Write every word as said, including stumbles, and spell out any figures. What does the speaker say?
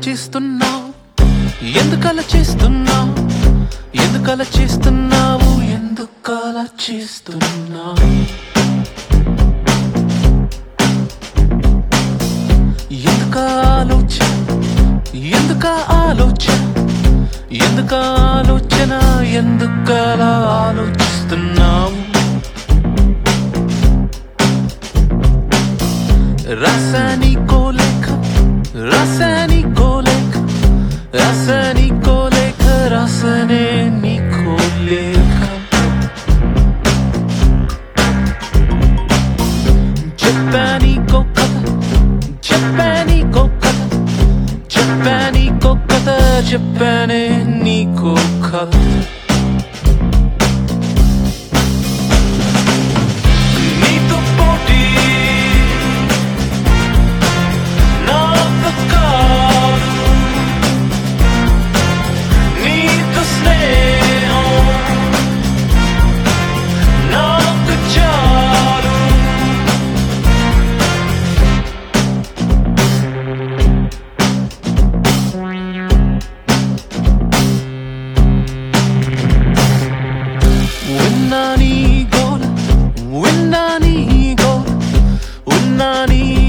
చేస్తున్నావు ఎందుకలా చేస్తున్నావు ఎందుకలా చేస్తున్నావు ఎందుకలా చేస్తున్నావు ఎందుక ఆలోచన ఎందుక ఆలోచన ఎందుక ఆలోచన ఎందుకలా ఆలోచిస్తున్నావు రాసానికో లేఖ రాసానికో లేఖ రాసానికో లేఖ రాసనే నీకో లేఖ చెప్పానికో కథ చెప్పానికో కథ చెప్పానికో కథ చెప్పానే నీకో కథ నీతో పోటీ Unani gola, unani gola, unani